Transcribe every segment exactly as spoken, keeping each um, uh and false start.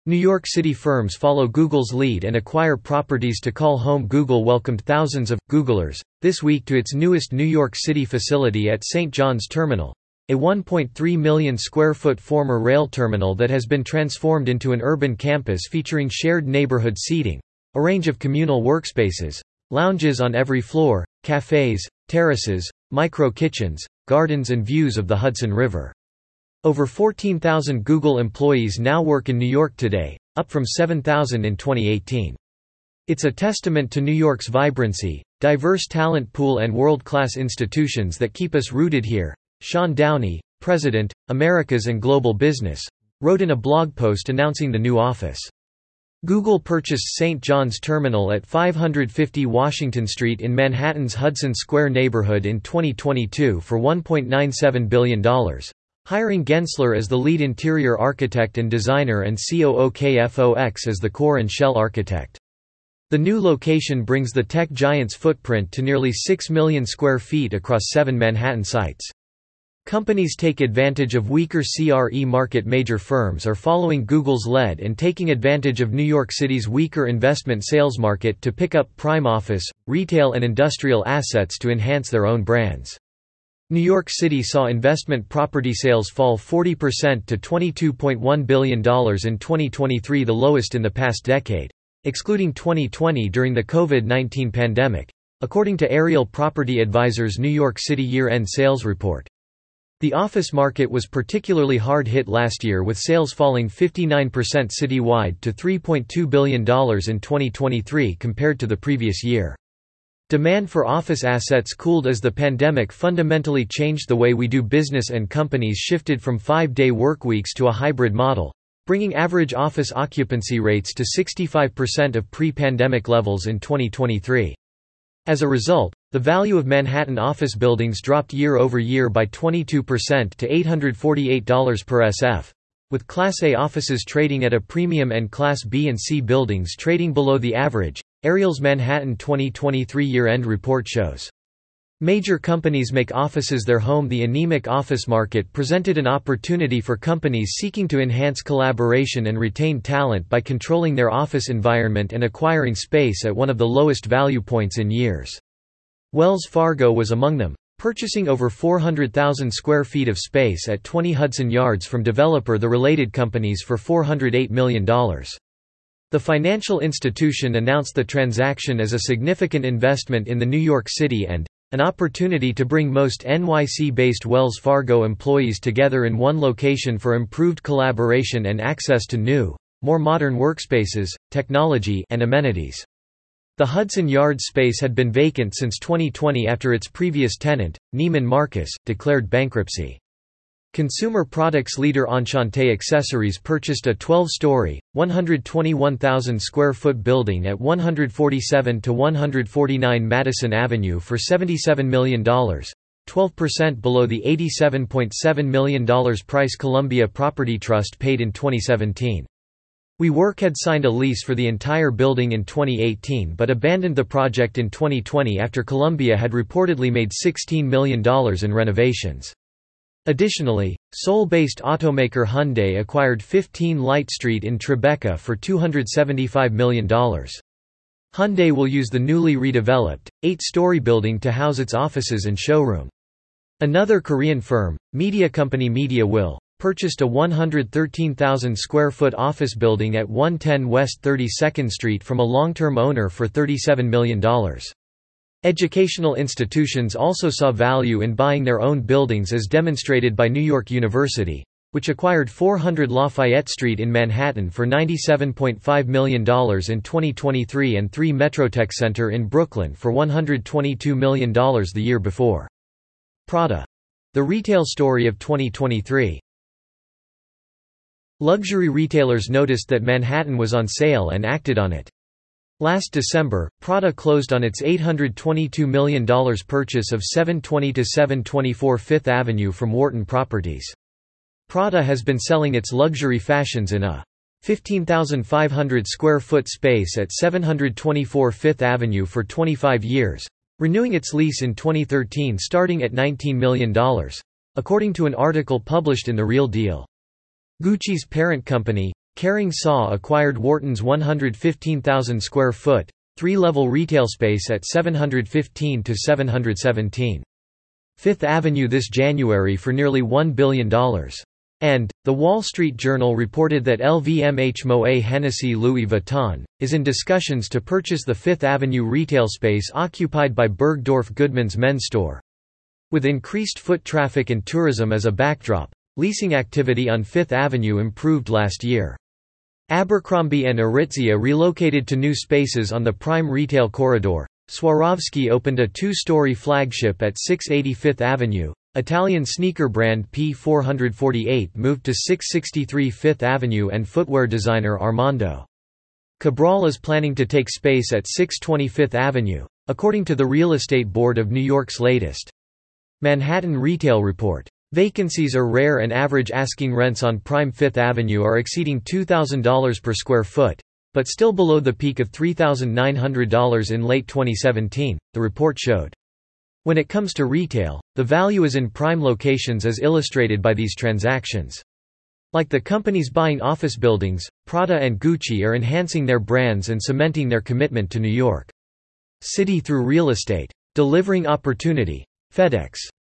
New York City firms follow Google's lead and acquire properties to call home. Google welcomed thousands of Googlers this week to its newest New York City facility at Saint John's Terminal, a one point three million square foot former rail terminal that has been transformed into an urban campus featuring shared neighborhood seating, a range of communal workspaces, lounges on every floor, cafes, terraces, micro-kitchens, gardens and views of the Hudson River. Over fourteen thousand Google employees now work in New York today, up from seven thousand in twenty eighteen. It's a testament to New York's vibrancy, diverse talent pool and world-class institutions that keep us rooted here, Sean Downey, president, Americas and Global Business, wrote in a blog post announcing the new office. Google purchased Saint John's Terminal at five fifty Washington Street in Manhattan's Hudson Square neighborhood in twenty twenty-two for one point nine seven billion dollars. Hiring Gensler as the lead interior architect and designer and C O O K F O X as the core and shell architect. The new location brings the tech giant's footprint to nearly six million square feet across seven Manhattan sites. Companies take advantage of weaker C R E market. Major firms are following Google's lead and taking advantage of New York City's weaker investment sales market to pick up prime office, retail and industrial assets to enhance their own brands. New York City saw investment property sales fall forty percent to twenty-two point one billion dollars in twenty twenty-three, the lowest in the past decade, excluding twenty twenty during the COVID nineteen pandemic, according to Ariel Property Advisors' New York City year-end sales report. The office market was particularly hard hit last year, with sales falling fifty-nine percent citywide to three point two billion dollars in twenty twenty-three compared to the previous year. Demand for office assets cooled as the pandemic fundamentally changed the way we do business, and companies shifted from five-day workweeks to a hybrid model, bringing average office occupancy rates to sixty-five percent of pre-pandemic levels in twenty twenty-three. As a result, the value of Manhattan office buildings dropped year over year by twenty-two percent to eight hundred forty-eight dollars per S F, with Class A offices trading at a premium and Class B and C buildings trading below the average. Ariel's Manhattan twenty twenty-three year-end report shows. Major companies make offices their home. The anemic office market presented an opportunity for companies seeking to enhance collaboration and retain talent by controlling their office environment and acquiring space at one of the lowest value points in years. Wells Fargo was among them, purchasing over four hundred thousand square feet of space at twenty Hudson Yards from developer The Related Companies for four hundred eight million dollars. The financial institution announced the transaction as a significant investment in the New York City and an opportunity to bring most N Y C-based Wells Fargo employees together in one location for improved collaboration and access to new, more modern workspaces, technology, and amenities. The Hudson Yards space had been vacant since twenty twenty after its previous tenant, Neiman Marcus, declared bankruptcy. Consumer products leader Enchante Accessories purchased a twelve-story, one hundred twenty-one thousand square foot building at one forty-seven to one forty-nine Madison Avenue for seventy-seven million dollars, twelve percent below the eighty-seven point seven million dollars price Columbia Property Trust paid in twenty seventeen. WeWork had signed a lease for the entire building in twenty eighteen but abandoned the project in twenty twenty after Columbia had reportedly made sixteen million dollars in renovations. Additionally, Seoul-based automaker Hyundai acquired fifteen Light Street in Tribeca for two hundred seventy-five million dollars. Hyundai will use the newly redeveloped, eight-story building to house its offices and showroom. Another Korean firm, media company Media Will, purchased a one hundred thirteen thousand square foot office building at one ten West thirty-second Street from a long-term owner for thirty-seven million dollars. Educational institutions also saw value in buying their own buildings, as demonstrated by New York University, which acquired four hundred Lafayette Street in Manhattan for ninety-seven point five million dollars in twenty twenty-three and three Metrotech Center in Brooklyn for one hundred twenty-two million dollars the year before. Prada. The retail story of twenty twenty-three. Luxury retailers noticed that Manhattan was on sale and acted on it. Last December, Prada closed on its eight hundred twenty-two million dollars purchase of seven twenty to seven twenty-four Fifth Avenue from Wharton Properties. Prada has been selling its luxury fashions in a fifteen thousand five hundred square foot space at seven twenty-four Fifth Avenue for twenty-five years, renewing its lease in twenty thirteen starting at nineteen million dollars, according to an article published in The Real Deal. Gucci's parent company, Caring Saw acquired Wharton's one hundred fifteen thousand square foot, three-level retail space at seven hundred fifteen to seven hundred seventeen Fifth Avenue this January for nearly one billion dollars. And, The Wall Street Journal reported that L V M H Moet Hennessy Louis Vuitton is in discussions to purchase the Fifth Avenue retail space occupied by Bergdorf Goodman's men's store. With increased foot traffic and tourism as a backdrop, leasing activity on Fifth Avenue improved last year. Abercrombie and Aritzia relocated to new spaces on the prime retail corridor. Swarovski opened a two-story flagship at six eighty Fifth Avenue. Italian sneaker brand P four forty-eight moved to six sixty-three Fifth Avenue, and footwear designer Armando Cabral is planning to take space at six twenty Fifth Avenue, according to the Real Estate Board of New York's latest Manhattan Retail Report. Vacancies are rare and average asking rents on prime Fifth Avenue are exceeding two thousand dollars per square foot, but still below the peak of three thousand nine hundred dollars in late twenty seventeen, the report showed. When it comes to retail, the value is in prime locations as illustrated by these transactions. Like the companies buying office buildings, Prada and Gucci are enhancing their brands and cementing their commitment to New York City through real estate. Delivering opportunity. FedEx.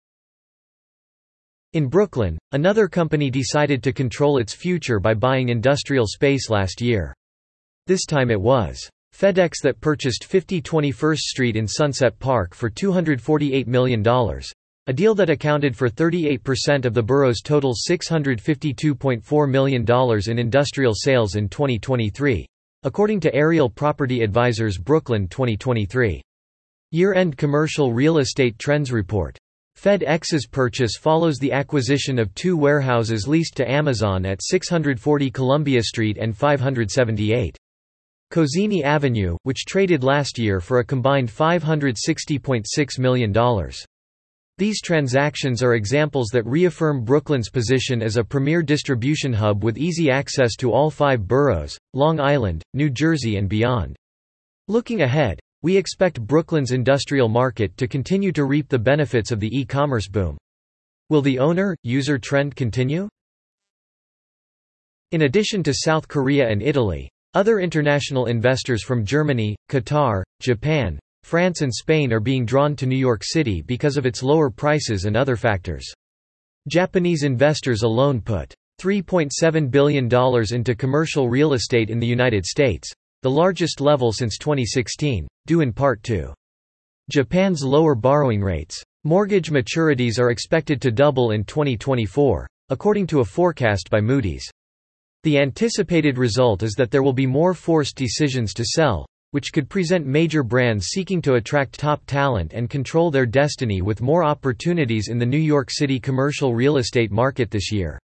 In Brooklyn, another company decided to control its future by buying industrial space last year. This time it was FedEx that purchased fifty twenty-first Street in Sunset Park for two hundred forty-eight million dollars, a deal that accounted for thirty-eight percent of the borough's total six hundred fifty-two point four million dollars in industrial sales in twenty twenty-three, according to Ariel Property Advisors' Brooklyn twenty twenty-three Year-End Commercial Real Estate Trends Report. FedEx's purchase follows the acquisition of two warehouses leased to Amazon at six hundred forty Columbia Street and five hundred seventy-eight Cozzini Avenue, which traded last year for a combined five hundred sixty point six million dollars. These transactions are examples that reaffirm Brooklyn's position as a premier distribution hub with easy access to all five boroughs, Long Island, New Jersey and beyond. Looking ahead, we expect Brooklyn's industrial market to continue to reap the benefits of the e-commerce boom. Will the owner-user trend continue? In addition to South Korea and Italy, other international investors from Germany, Qatar, Japan, France and Spain are being drawn to New York City because of its lower prices and other factors. Japanese investors alone put three point seven billion dollars into commercial real estate in the United States, the largest level since twenty sixteen, due in part to Japan's lower borrowing rates. Mortgage maturities are expected to double in twenty twenty-four, according to a forecast by Moody's. The anticipated result is that there will be more forced decisions to sell, which could present major brands seeking to attract top talent and control their destiny with more opportunities in the New York City commercial real estate market this year.